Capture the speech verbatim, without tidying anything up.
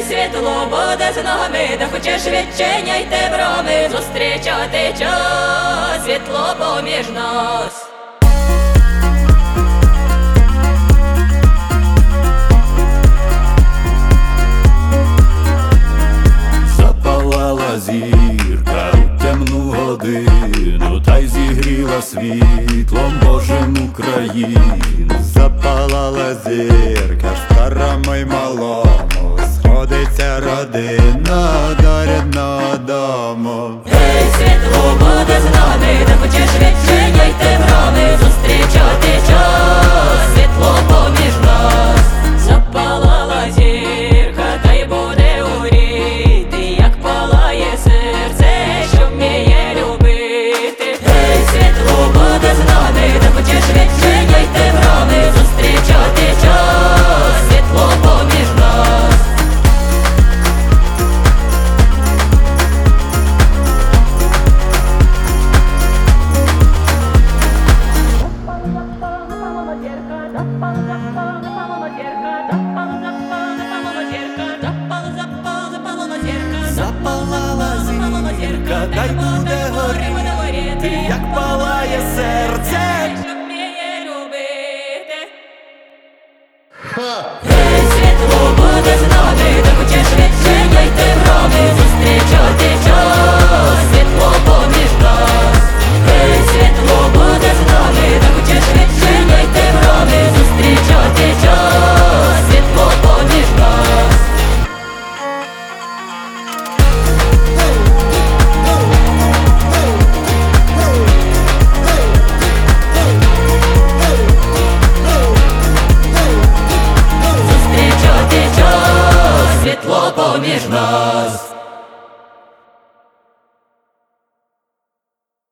світло буде з нами, де хочеш відчиняйте брами, зустрічати час, світло поміж нас. Запалала зірка у темну годину, та й зігріла світлом Божим Україну. Запалала зірка в старому й малому, сходиться родина до рідного дому. Гей, світло буде з нами, де хочеш відчиняйте брами, зустрічати час, світло поміж нас. Запалала зірка, та й буде горіти, як палає серце, що вміє любити. Гей, світло буде з нами, де хочеш відчиняйте брами, зустрічати час, світло поміж нас. Запалала зірка, та й буде горіти, як палає серце. Що вміє любити. Гей, світло буде з нами, де хочеш відчиняйте брами, зустрічати час, світло поміж нас. Гей, світло буде з нами, де хочеш відчиняйте брами, зустрічати час, світло поміж нас. Зустрічати час, світло поміж нас.